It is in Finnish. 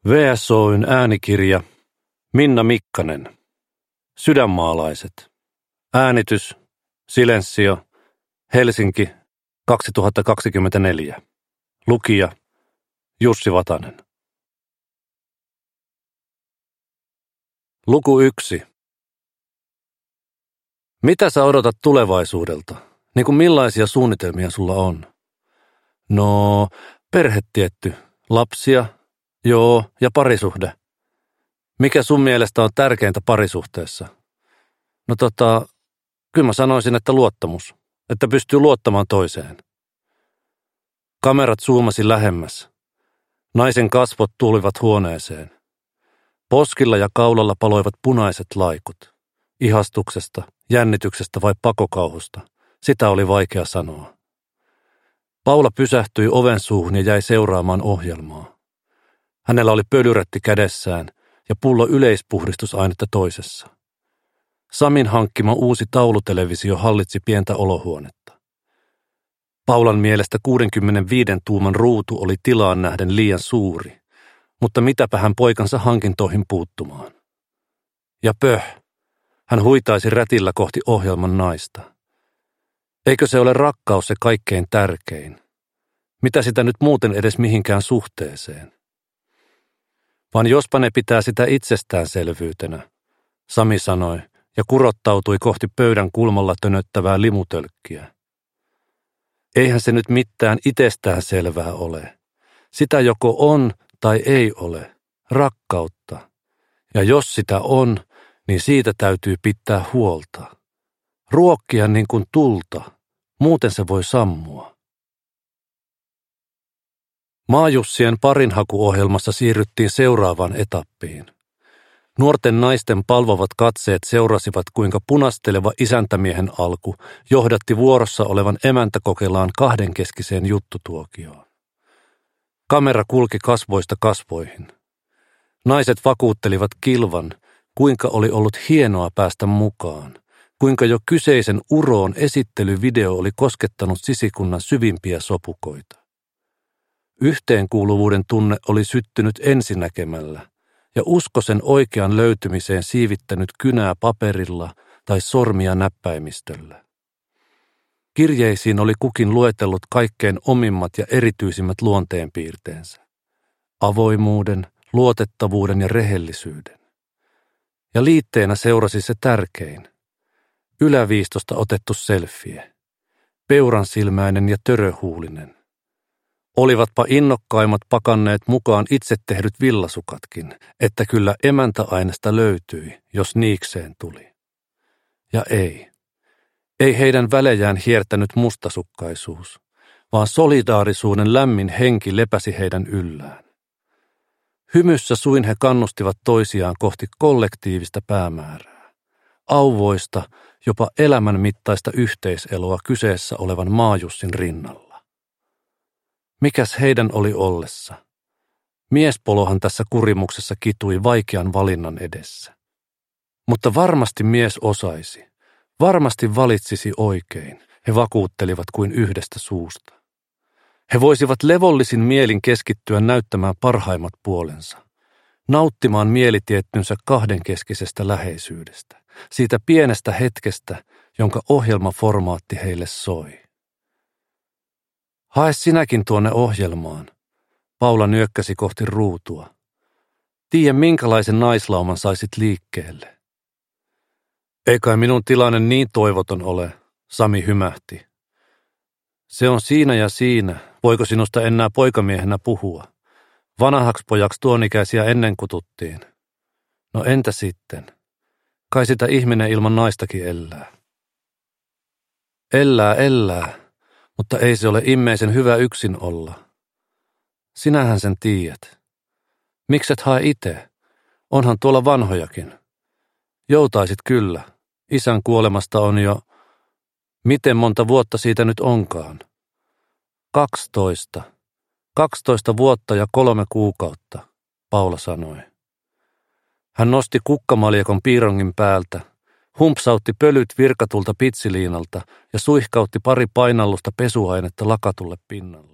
VSOY:n äänikirja Minna Mikkanen. Sydänmaalaiset. Äänitys Silensio. Helsinki 2024. Lukija Jussi Vatanen. Luku 1. Mitä sä odotat tulevaisuudelta? Niin kuin millaisia suunnitelmia sulla on? No, perhe tietty. Lapsia, joo, ja parisuhde. Mikä sun mielestä on tärkeintä parisuhteessa? No kyllä mä sanoisin, että luottamus. Että pystyy luottamaan toiseen. Kamerat zoomasi lähemmäs. Naisen kasvot tuulivat huoneeseen. Poskilla ja kaulalla paloivat punaiset laikut. Ihastuksesta, jännityksestä vai pakokauhusta. Sitä oli vaikea sanoa. Paula pysähtyi oven suuhun ja jäi seuraamaan ohjelmaa. Hänellä oli pölyrätti kädessään ja pullo yleispuhdistusainetta toisessa. Samin hankkima uusi taulutelevisio hallitsi pientä olohuonetta. Paulan mielestä 65 tuuman ruutu oli tilaan nähden liian suuri, mutta mitäpä hän poikansa hankintoihin puuttumaan. Ja hän huitaisi rätillä kohti ohjelman naista. Eikö se ole rakkaus se kaikkein tärkein? Mitä sitä nyt muuten edes mihinkään suhteeseen? Vaan jospa ne pitää sitä itsestäänselvyytenä, Sami sanoi ja kurottautui kohti pöydän kulmalla tönöttävää limutölkkiä. Eihän se nyt mitään itsestäänselvää ole. Sitä joko on tai ei ole, rakkautta. Ja jos sitä on, niin siitä täytyy pitää huolta. Ruokkia niin kuin tulta, muuten se voi sammua. Maajussien parinhakuohjelmassa siirryttiin seuraavaan etappiin. Nuorten naisten palvovat katseet seurasivat, kuinka punasteleva isäntämiehen alku johdatti vuorossa olevan emäntäkokelaan kahdenkeskiseen juttutuokioon. Kamera kulki kasvoista kasvoihin. Naiset vakuuttelivat kilvan, kuinka oli ollut hienoa päästä mukaan, kuinka jo kyseisen uroon esittelyvideo oli koskettanut sisikunnan syvimpiä sopukoita. Yhteenkuuluvuuden tunne oli syttynyt ensinäkemällä ja usko sen oikean löytymiseen siivittänyt kynää paperilla tai sormia näppäimistöllä. Kirjeisiin oli kukin luetellut kaikkein omimmat ja erityisimmät luonteenpiirteensä. Avoimuuden, luotettavuuden ja rehellisyyden. Ja liitteenä seurasi se tärkein. Yläviistosta otettu selfie. Peuransilmäinen ja töröhuulinen. Olivatpa innokkaimmat pakanneet mukaan itse tehdyt villasukatkin, että kyllä emäntäainesta löytyi, jos niikseen tuli. Ja ei heidän välejään hiertänyt mustasukkaisuus, vaan solidaarisuuden lämmin henki lepäsi heidän yllään. Hymyssä suin he kannustivat toisiaan kohti kollektiivista päämäärää, auvoista, jopa elämänmittaista yhteiseloa kyseessä olevan maajussin rinnalla. Mikäs heidän oli ollessa? Miespolohan tässä kurimuksessa kitui vaikean valinnan edessä. Mutta varmasti mies osaisi, varmasti valitsisi oikein, he vakuuttelivat kuin yhdestä suusta. He voisivat levollisin mielin keskittyä näyttämään parhaimmat puolensa, nauttimaan mielitiettynsä kahdenkeskisestä läheisyydestä, siitä pienestä hetkestä, jonka ohjelmaformaatti heille soi. Hae sinäkin tuonne ohjelmaan, Paula nyökkäsi kohti ruutua. Tiedä minkälaisen naislauman saisit liikkeelle. Ei kai minun tilanne niin toivoton ole, Sami hymähti. Se on siinä ja siinä, voiko sinusta enää poikamiehenä puhua. Vanhaksi pojaksi tuon ikäisiä ennen kututtiin. No entä sitten? Kai sitä ihminen ilman naistakin elää. Elää, mutta ei se ole immeisen hyvä yksin olla. Sinähän sen tiedät. Mikset hae itse? Onhan tuolla vanhojakin. Joutaisit kyllä. Isän kuolemasta on jo... Miten monta vuotta siitä nyt onkaan? 12. 12 vuotta ja 3 kuukautta, Paula sanoi. Hän nosti kukkamaljakon piirongin päältä, humpsautti pölyt virkatulta pitsiliinalta ja suihkautti pari painallusta pesuainetta lakatulle pinnalle.